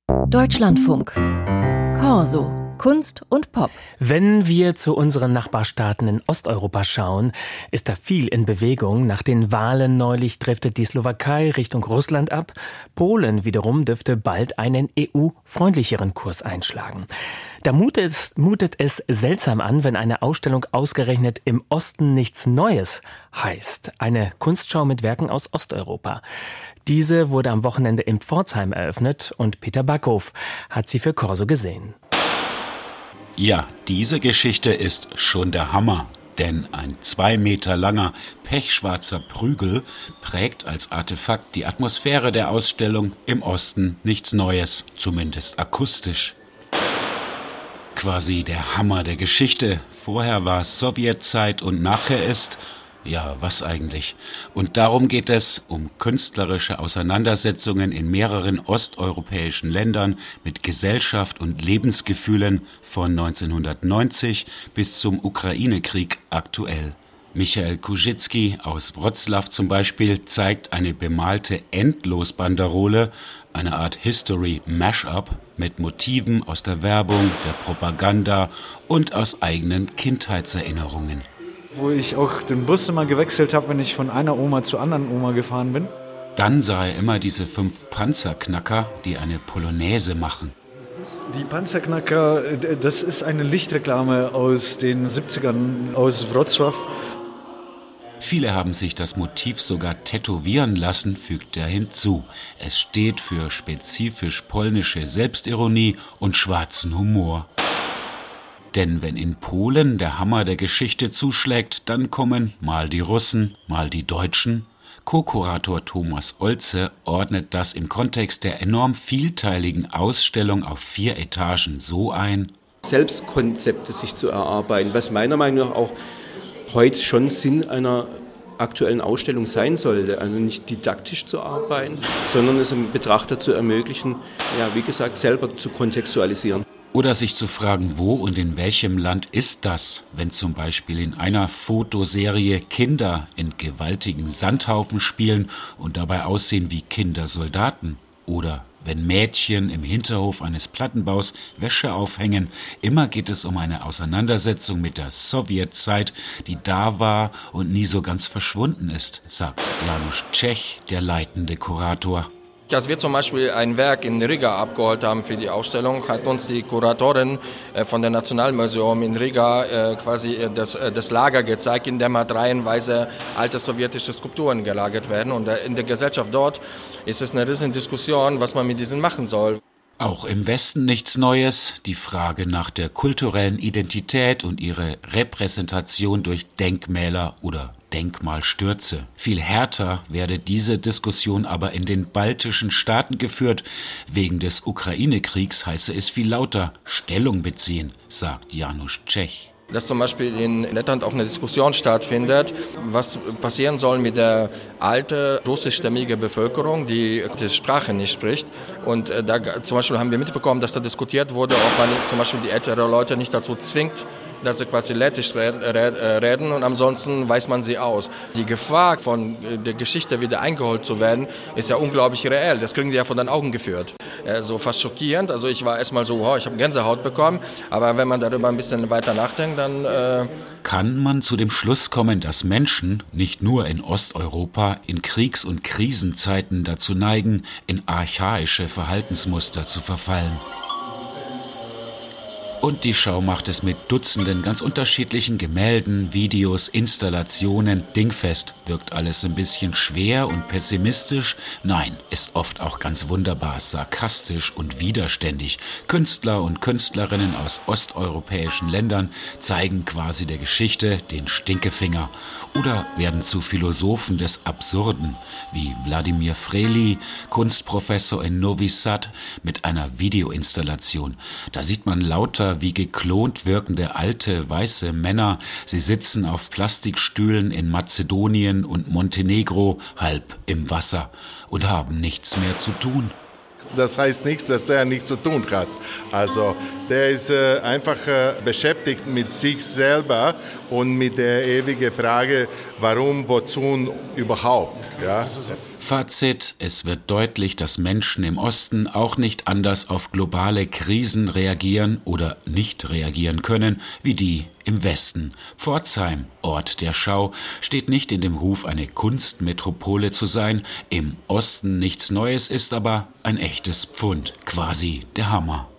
Deutschlandfunk. Corso. Kunst und Pop. Wenn wir zu unseren Nachbarstaaten in Osteuropa schauen, ist da viel in Bewegung. Nach den Wahlen neulich driftet die Slowakei Richtung Russland ab. Polen wiederum dürfte bald einen EU-freundlicheren Kurs einschlagen. Da mutet es seltsam an, wenn eine Ausstellung ausgerechnet im Osten nichts Neues heißt. Eine Kunstschau mit Werken aus Osteuropa. Diese wurde am Wochenende in Pforzheim eröffnet und Peter Backhof hat sie für Corso gesehen. Ja, diese Geschichte ist schon der Hammer, denn ein 2 Meter langer, pechschwarzer Prügel prägt als Artefakt die Atmosphäre der Ausstellung Im Osten nichts Neues, zumindest akustisch. Quasi der Hammer der Geschichte. Vorher war es Sowjetzeit und nachher ist... Ja, was eigentlich? Und darum geht es, um künstlerische Auseinandersetzungen in mehreren osteuropäischen Ländern mit Gesellschaft und Lebensgefühlen von 1990 bis zum Ukraine-Krieg aktuell. Michael Kuzicki aus Wrocław zum Beispiel zeigt eine bemalte Endlosbanderole, eine Art History-Mashup mit Motiven aus der Werbung, der Propaganda und aus eigenen Kindheitserinnerungen. Wo ich auch den Bus immer gewechselt habe, wenn ich von einer Oma zur anderen Oma gefahren bin. Dann sah er immer diese 5 Panzerknacker, die eine Polonaise machen. Die Panzerknacker, das ist eine Lichtreklame aus den 70ern aus Wrocław. Viele haben sich das Motiv sogar tätowieren lassen, fügt er hinzu. Es steht für spezifisch polnische Selbstironie und schwarzen Humor. Denn wenn in Polen der Hammer der Geschichte zuschlägt, dann kommen mal die Russen, mal die Deutschen. Co-Kurator Thomas Olze ordnet das im Kontext der enorm vielteiligen Ausstellung auf 4 Etagen so ein: Selbstkonzepte sich zu erarbeiten, was meiner Meinung nach auch heute schon Sinn einer aktuellen Ausstellung sein sollte. Also nicht didaktisch zu arbeiten, sondern es dem Betrachter zu ermöglichen, ja, wie gesagt, selber zu kontextualisieren. Oder sich zu fragen, wo und in welchem Land ist das, wenn zum Beispiel in einer Fotoserie Kinder in gewaltigen Sandhaufen spielen und dabei aussehen wie Kindersoldaten. Oder wenn Mädchen im Hinterhof eines Plattenbaus Wäsche aufhängen. Immer geht es um eine Auseinandersetzung mit der Sowjetzeit, die da war und nie so ganz verschwunden ist, sagt Janusz Czech, der leitende Kurator. Als wir zum Beispiel ein Werk in Riga abgeholt haben für die Ausstellung, hat uns die Kuratorin von der Nationalmuseum in Riga quasi das Lager gezeigt, in dem reihenweise alte sowjetische Skulpturen gelagert werden. Und in der Gesellschaft dort ist es eine riesige Diskussion, was man mit diesen machen soll. Auch im Westen nichts Neues. Die Frage nach der kulturellen Identität und ihre Repräsentation durch Denkmäler oder Denkmalstürze. Viel härter werde diese Diskussion aber in den baltischen Staaten geführt. Wegen des Ukraine-Kriegs heiße es viel lauter Stellung beziehen, sagt Janusz Czech. Dass zum Beispiel in Lettland auch eine Diskussion stattfindet, was passieren soll mit der alten russischstämmigen Bevölkerung, die die Sprache nicht spricht. Und da zum Beispiel haben wir mitbekommen, dass da diskutiert wurde, ob man zum Beispiel die älteren Leute nicht dazu zwingt, dass sie quasi lettisch reden und ansonsten weist man sie aus. Die Gefahr von der Geschichte wieder eingeholt zu werden, ist ja unglaublich reell. Das kriegen die ja von den Augen geführt. So fast schockierend. Also ich war erstmal so, ich habe Gänsehaut bekommen. Aber wenn man darüber ein bisschen weiter nachdenkt, dann... Kann man zu dem Schluss kommen, dass Menschen, nicht nur in Osteuropa, in Kriegs- und Krisenzeiten dazu neigen, in archaische Verhaltensmuster zu verfallen? Und die Schau macht es mit Dutzenden ganz unterschiedlichen Gemälden, Videos, Installationen dingfest. Wirkt alles ein bisschen schwer und pessimistisch? Nein, ist oft auch ganz wunderbar sarkastisch und widerständig. Künstler und Künstlerinnen aus osteuropäischen Ländern zeigen quasi der Geschichte den Stinkefinger oder werden zu Philosophen des Absurden, wie Wladimir Freli, Kunstprofessor in Novi Sad, mit einer Videoinstallation. Da sieht man lauter wie geklont wirkende alte, weiße Männer. Sie sitzen auf Plastikstühlen in Mazedonien und Montenegro, halb im Wasser, und haben nichts mehr zu tun. Das heißt nicht, dass er nichts zu tun hat. Also der ist einfach beschäftigt mit sich selber und mit der ewigen Frage, warum, wozu überhaupt. Ja? Fazit: Es wird deutlich, dass Menschen im Osten auch nicht anders auf globale Krisen reagieren oder nicht reagieren können, wie die im Westen. Pforzheim, Ort der Schau, steht nicht in dem Ruf, eine Kunstmetropole zu sein. Im Osten nichts Neues, ist aber ein echtes Pfund, quasi der Hammer.